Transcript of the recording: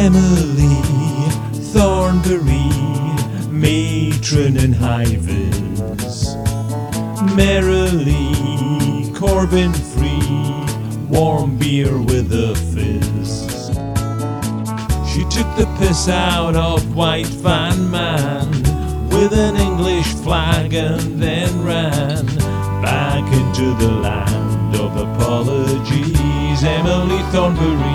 Emily Thornberry, matron in high vis. Merrily Corbin free, warm beer with a fizz. She took the piss out of White Van Man with an English flag and then ran back into the land of apologies. Emily Thornberry,